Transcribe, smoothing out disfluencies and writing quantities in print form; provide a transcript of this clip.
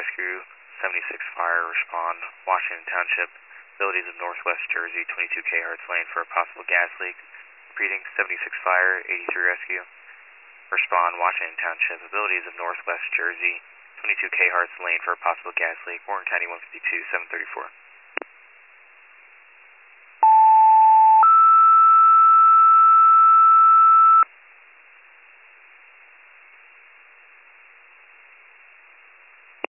Rescue 76 Fire, respond, Washington Township, abilities of Northwest Jersey, 22K Harts Lane for a possible gas leak. Repeating, 76 Fire, 83 Rescue, respond, Washington Township, abilities of Northwest Jersey, 22K Harts Lane for a possible gas leak, Warren County 152, 734.